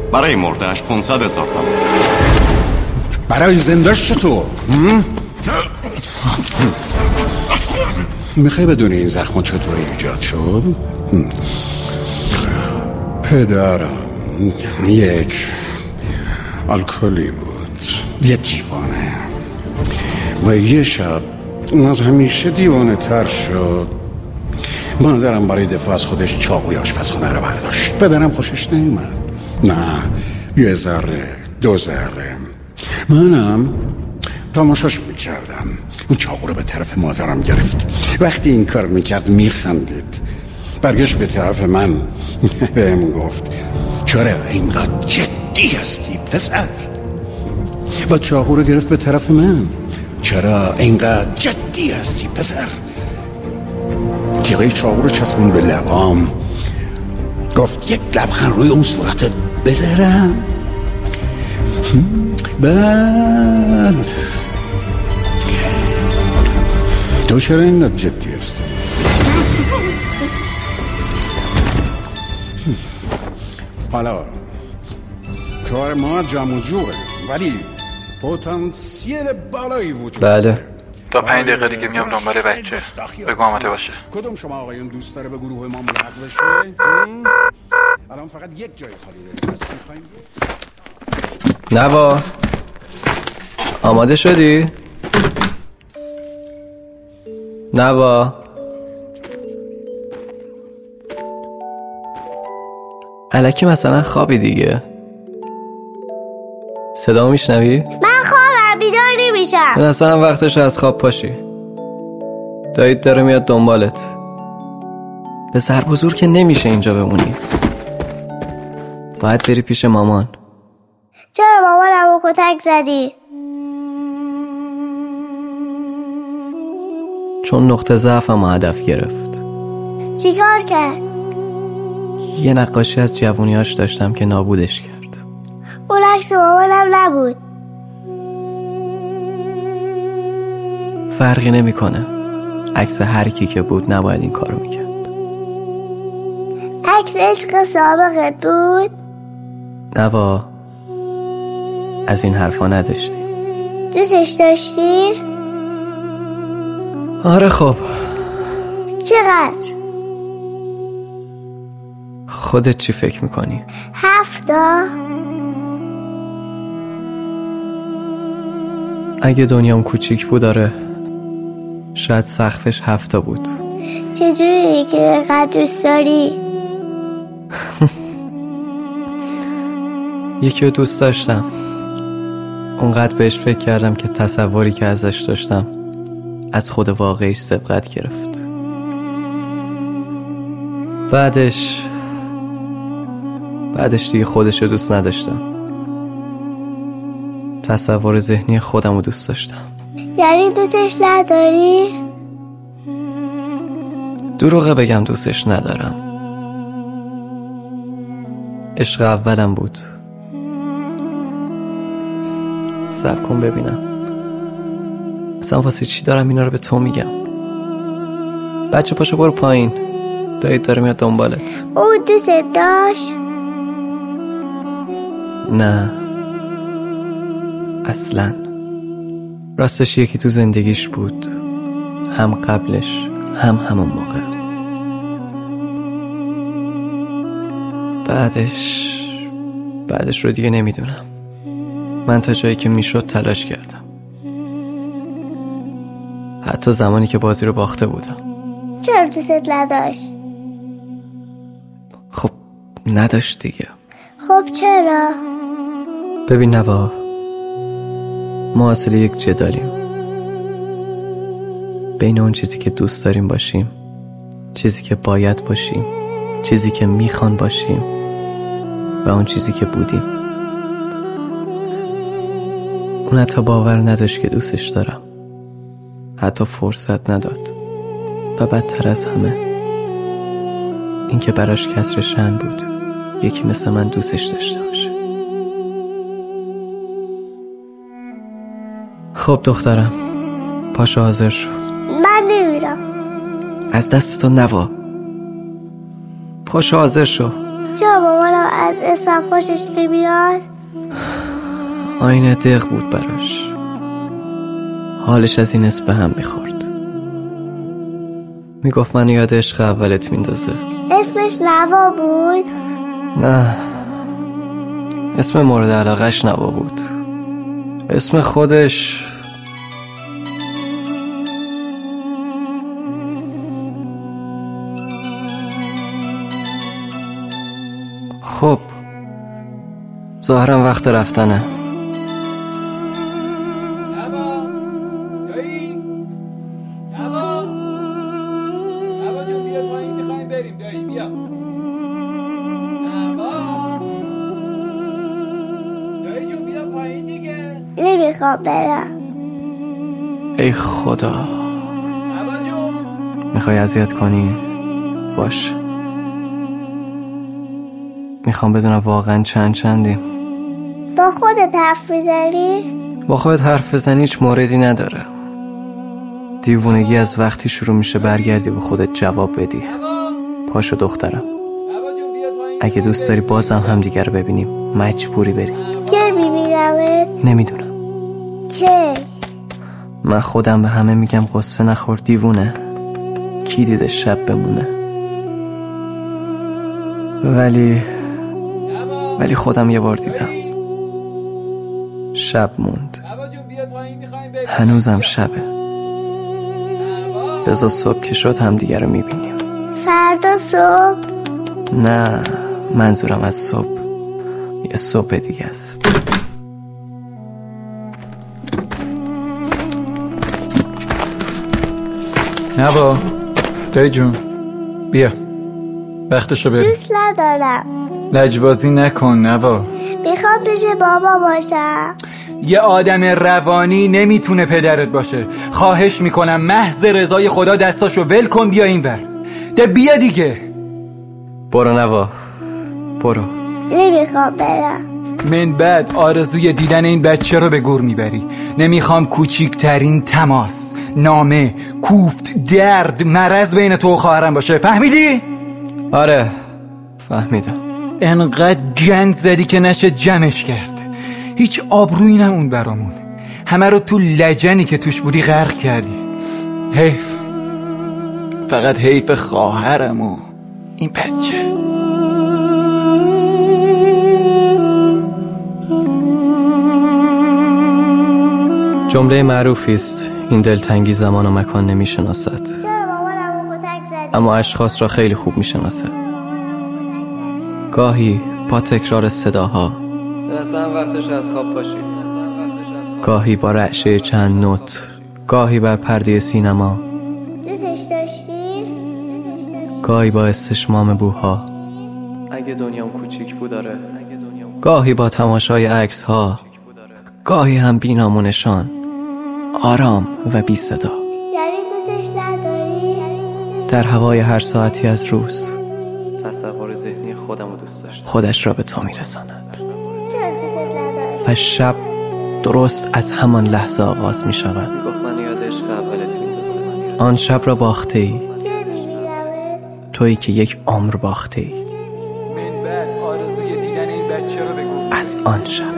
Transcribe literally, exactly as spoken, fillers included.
برای مردهش پانصد هزار تومان. برای زندهش چطور؟ میخوای بدونی این زخم چطوری ایجاد شد؟ پدرم یک الکلی بود، یه دیوانه، و یه شب اون از همیشه دیوانه تر شد. مادرم برای دفاع از خودش چاقوی آشپزخونه رو برداشت. پدرم خوشش نیومد. نه، یه ذره، دو ذره. منم تماشاش میکردم. اون چاقو رو به طرف مادرم گرفت. وقتی این کار میکرد میخندید. برگشت به طرف من بهم گفت چرا اینقدر جدی هستی پسر؟ با چاقو رو گرفت به طرف من. چرا اینقدر جدی هستی پسر؟ تیغه چاقو رو چسبون به لبام. گفت یک لبخند روی اون صورتت بذارم. بعد تو چرا اینقدر جدی هستی؟ حالا کار ما جمع و جوره، ولی پتانسیل بالایی وجود. بله. تا پنج دقیقه دیگه میام دنبال بچه. بگو آماده باشه. کدوم شما آقایون دوست داره به گروه ما ملحق بشه؟ الان فقط یک جای خالی داریم. نوا آماده شدی؟ نوا الکی مثلا خوابی دیگه. صدا میشنوی؟ من خوابم، بیدار نمیشم. من اصلا وقتش از خواب پاشی. دایید داره میاد دنبالت. به سر بزرگ که نمیشه اینجا بمونی. باید بری پیش مامان. چرا مامانم رو کتک زدی؟ چون نقطه ضعفم رو هدف گرفت. چی کار کرد؟ یه نقاشی از جوونیاش داشتم که نابودش کرد. اون عکس مامانم نبود. فرقی نمیکنه. عکس هر کی که بود نباید این کارو میکرد. عکس عشق سابقت بود؟ نوا از این حرفا نداشتی. دوستش داشتی؟ آره خب. چقدر؟ خودت چی فکر میکنی؟ هفتا؟ اگه دنیام کوچیک بود آره شاید سقفش هفتا بود. چجوری که اینقدر دوست داری؟ یکی رو دوست داشتم، اونقدر بهش فکر کردم که تصوری که ازش داشتم از خود واقعیش سبقت گرفت. بعدش بعدش دیگه خودش رو دوست نداشتم. تصور ذهنی خودم رو دوست داشتم. یعنی دوستش نداری؟ دروغه بگم دوستش ندارم. عشق اولم بود. صبر کن ببینم اصلا واسه چی دارم اینا رو به تو میگم. بچه پاشو برو پایین، دایید داره میاد دنبالت. او دوست داشت؟ نه اصلا. راستش یکی تو زندگیش بود، هم قبلش هم همون موقع. بعدش بعدش رو دیگه نمیدونم. من تا جایی که میشد تلاش کردم، حتی زمانی که بازی رو باخته بودم. چرا دوستت نداشت؟ خب نداشت دیگه. خب چرا؟ ببین نوا، ما اصل یک جدالیم بین اون چیزی که دوست داریم باشیم، چیزی که باید باشیم، چیزی که میخوان باشیم، و اون چیزی که بودیم. اون حتی باور نداشت که دوستش دارم، حتی فرصت نداد، و بدتر از همه این که براش کسر شأن بود یکی مثل من دوستش داشته باشه. خب دخترم پاشو حاضر شو. من نمیرم. از دست تو نوا. پاشو حاضر شو. چرا مامانم از اسمم خوشش نمیاد؟ آینه دق بود براش. حالش از این اسم به هم میخورد. میگفت من یاد عشق اولت میندازه. اسمش نوا بود؟ نه، اسم مورد علاقهش نوا بود. اسم خودش خب ظاهرا وقت رفتنه. نوا دایی نوا نوا جون بیا پایین، میخوایم بریم دایی. بیا نوا دایی جون بیا پایین دیگه. نمیخوام برم. ای خدا، نوا جون میخوای اذیت کنی؟ باش. میخوام بدونم واقعا چند چندیم. با خودت حرف میزنی؟ با خودت حرف بزنی هیچ موردی نداره. دیوونگی از وقتی شروع میشه برگردی به خودت جواب بدی. پاشو دخترم، نوا جون بیا پایین. اگه دوست داری بازم هم دیگر رو ببینیم مجبوری بریم. که میبینمت؟ نمیدونم. که؟ من خودم به همه میگم قصه نخور دیوونه، کی دیده شب بمونه. ولی ولی خودم یه بار دیدم. شب موند. نوا جون بیا پایین، میخوایم بریم. هنوزم شبه. نوا بذار صبح که شد هم دیگر رو میبینیم. فردا صبح؟ نه، منظورم از صبح یه صبح دیگه است. نوا دایی جون بیا، وقتشو بریم. دوست ندارم. لجبازی نکن نوا. میخوام پیش بابا باشم. یه آدم روانی نمیتونه پدرت باشه. خواهش میکنم محض رضای خدا دستاشو ول کن، بیا اینور. ده بیا دیگه. برو نوا، برو. نمیخوام برم. من بعد آرزوی دیدن این بچه رو به گور میبری. نمیخوام کوچیکترین تماس، نامه، کوفت، درد، مرض بین تو و خواهرم باشه. فهمیدی؟ آره فهمیدم. انقدر گند زدی که نشه جمعش کرد. هیچ آبرویی نمون برامون. همه رو تو لجنی که توش بودی غرق کردی. حیف، فقط حیف خواهرم و این بچه. جمله معروفی است، این دلتنگی زمان و مکان نمیشناسد، چرا مامانم رو کتک زدی؟ اما اشخاص را خیلی خوب میشناسد. گاهی با تکرار صداها، اصلا وقتش از خواب پاشید. گاهی با رعشه چند نوت، گاهی بر پرده سینما، دوستش داشتی؟ گاهی با استشمام بوها، اگه دنیام کوچیک بود داره. گاهی با تماشای عکس ها، گاهی هم بینامونشان، آرام و بی صدا، یعنی دوستش نداری؟ در هوای هر ساعتی از روز تصور ذهنی خودم رو دوست داشتم. خودش را به تو میرساند چرا دوستت نداری؟ و شب درست از همان لحظه آغاز می شود. میگفت من یاد عشق اولت میندازه. آن شب را باخته ای، که میبینمت؟ تویی که یک عمر باخته ای من بعد آرزوی دیدن این بچه رو به گور. از آن شب.